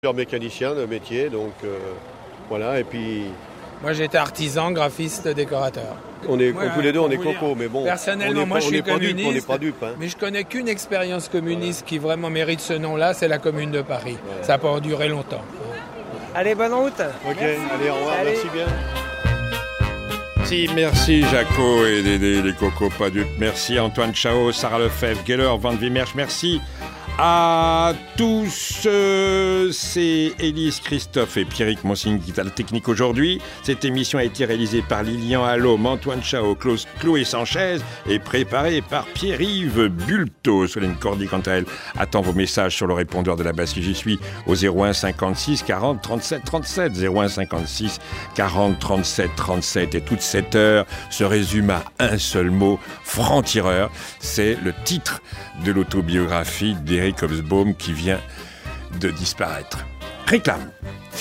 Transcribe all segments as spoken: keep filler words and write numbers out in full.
plusieurs mécaniciens de métier, donc euh, voilà, et puis... Moi j'étais artisan, graphiste, décorateur. On est, Ouais, tous les deux on est vous dire, cocos, mais bon, personnellement, on est, moi pas- je on suis est pas dupes, communiste, on n'est pas dupes. Hein. mais je connais qu'une expérience communiste qui vraiment mérite ce nom-là, c'est la Commune de Paris. Voilà. Ça n'a pas duré longtemps. Allez, bonne route. Ok, allez, au revoir, Allez. merci bien. Merci, merci Jaco et Dédé, les cocos pas dupes. Merci Antoine Chao, Sarah Lefebvre, Geller, Van Vimersch. Merci à tous. euh, C'est Élise, Christophe et Pierrick Monsigne qui est à la technique aujourd'hui. Cette émission a été réalisée par Lilian Allôme, Antoine Chao, Clo- Chloé Sanchez et préparée par Pierre-Yves Bulto. Solène Cordy, quant à elle, attend vos messages sur le répondeur de la base qui j'y suis au zéro un cinquante-six quarante trente-sept trente-sept. zéro un cinquante-six quarante trente-sept trente-sept. Et toute cette heure se résume à un seul mot, franc-tireur. C'est le titre de l'autobiographie d'Eric Hobsbawm qui vient de disparaître. Réclame.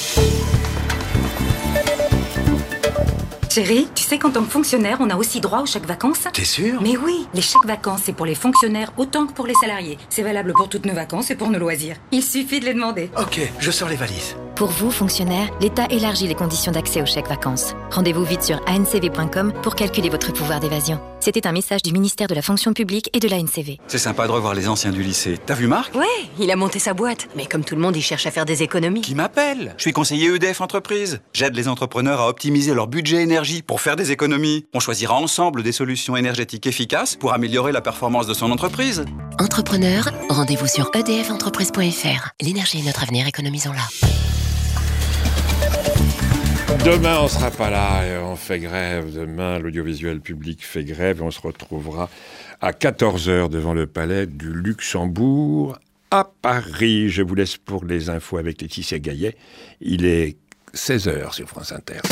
Chérie, tu sais qu'en tant que fonctionnaire, on a aussi droit aux chèques vacances? T'es sûr? Mais oui, les chèques vacances, c'est pour les fonctionnaires autant que pour les salariés. C'est valable pour toutes nos vacances et pour nos loisirs. Il suffit de les demander. Ok, je sors les valises. Pour vous, fonctionnaires, l'État élargit les conditions d'accès aux chèques vacances. Rendez-vous vite sur a n c v point com pour calculer votre pouvoir d'évasion. C'était un message du ministère de la fonction publique et de l'A N C V. C'est sympa de revoir les anciens du lycée. T'as vu Marc? Ouais, il a monté sa boîte. Mais comme tout le monde, il cherche à faire des économies. Qui m'appelle? Je suis conseiller E D F Entreprise. J'aide les entrepreneurs à optimiser leur budget énergie pour faire des économies. On choisira ensemble des solutions énergétiques efficaces pour améliorer la performance de son entreprise. Entrepreneurs, rendez-vous sur e d f entreprise point f r. L'énergie est notre avenir, économisons-la. Demain, on ne sera pas là et on fait grève. Demain, l'audiovisuel public fait grève et on se retrouvera à quatorze heures devant le palais du Luxembourg à Paris. Je vous laisse pour les infos avec Laetitia Gaillet. Il est seize heures sur France Inter.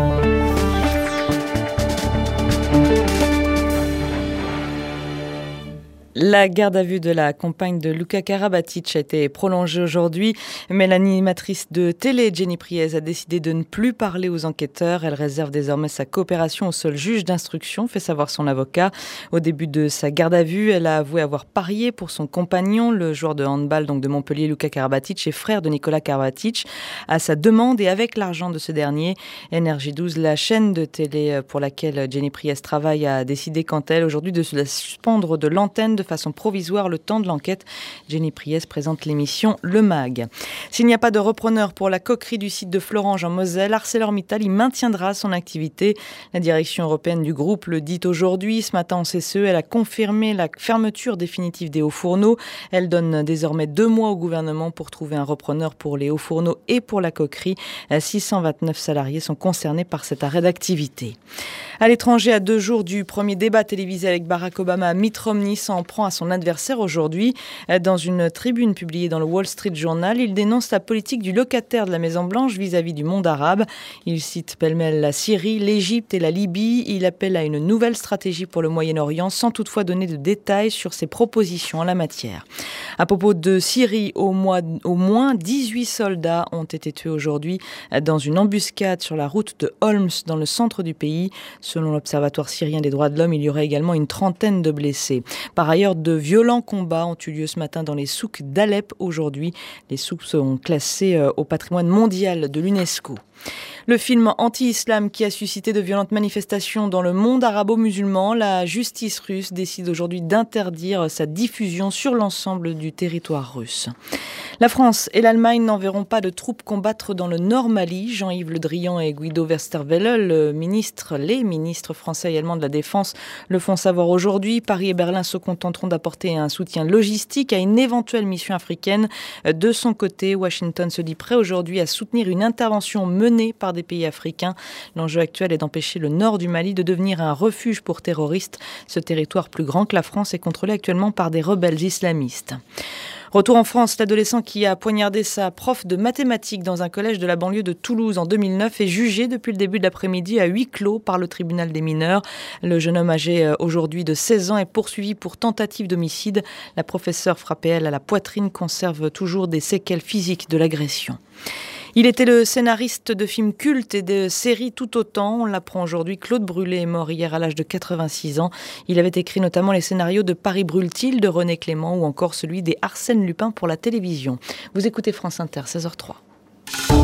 La garde à vue de la compagne de Luka Karabatic a été prolongée aujourd'hui, mais l'animatrice de télé, Jenny Priez, a décidé de ne plus parler aux enquêteurs. Elle réserve désormais sa coopération au seul juge d'instruction, fait savoir son avocat. Au début de sa garde à vue, elle a avoué avoir parié pour son compagnon, le joueur de handball donc de Montpellier, Luka Karabatic, et frère de Nicolas Karabatic, à sa demande et avec l'argent de ce dernier. N R J douze, la chaîne de télé pour laquelle Jenny Priez travaille, a décidé quant à elle aujourd'hui de se la suspendre de l'antenne de façon provisoire le temps de l'enquête. Jenny Priez présente l'émission Le Mag. S'il n'y a pas de repreneur pour la coquerie du site de Florange en Moselle, ArcelorMittal y maintiendra son activité. La direction européenne du groupe le dit aujourd'hui. Ce matin en C C E, elle a confirmé la fermeture définitive des hauts fourneaux. Elle donne désormais deux mois au gouvernement pour trouver un repreneur pour les hauts fourneaux et pour la coquerie. six cent vingt-neuf salariés sont concernés par cet arrêt d'activité. À l'étranger, à deux jours du premier débat télévisé avec Barack Obama, Mitt Romney s'en prend à son adversaire aujourd'hui. Dans une tribune publiée dans le Wall Street Journal, il dénonce la politique du locataire de la Maison-Blanche vis-à-vis du monde arabe. Il cite pêle-mêle la Syrie, l'Égypte et la Libye. Il appelle à une nouvelle stratégie pour le Moyen-Orient, sans toutefois donner de détails sur ses propositions en la matière. À propos de Syrie, au, mois, au moins dix-huit soldats ont été tués aujourd'hui dans une embuscade sur la route de Homs, dans le centre du pays. Selon l'Observatoire syrien des droits de l'homme, il y aurait également une trentaine de blessés. Par ailleurs, de violents combats ont eu lieu ce matin dans les souks d'Alep aujourd'hui. Les souks sont classés au patrimoine mondial de l'UNESCO. Le film anti-islam qui a suscité de violentes manifestations dans le monde arabo-musulman, la justice russe décide aujourd'hui d'interdire sa diffusion sur l'ensemble du territoire russe. La France et l'Allemagne n'enverront pas de troupes combattre dans le Nord Mali. Jean-Yves Le Drian et Guido Westerwelle, le ministre, les ministres français et allemands de la Défense, le font savoir aujourd'hui. Paris et Berlin se contenteront d'apporter un soutien logistique à une éventuelle mission africaine. De son côté, Washington se dit prêt aujourd'hui à soutenir une intervention menée par des pays africains. L'enjeu actuel est d'empêcher le nord du Mali de devenir un refuge pour terroristes. Ce territoire plus grand que la France est contrôlé actuellement par des rebelles islamistes. Retour en France, l'adolescent qui a poignardé sa prof de mathématiques dans un collège de la banlieue de Toulouse en deux mille neuf est jugé depuis le début de l'après-midi à huis clos par le tribunal des mineurs. Le jeune homme âgé aujourd'hui de seize ans est poursuivi pour tentative d'homicide. La professeure frappée, elle, à la poitrine, conserve toujours des séquelles physiques de l'agression. Il était le scénariste de films cultes et de séries tout autant. On l'apprend aujourd'hui. Claude Brûlé est mort hier à l'âge de quatre-vingt-six ans. Il avait écrit notamment les scénarios de Paris brûle-t-il de René Clément ou encore celui des Arsène Lupin pour la télévision. Vous écoutez France Inter, seize heures zéro trois.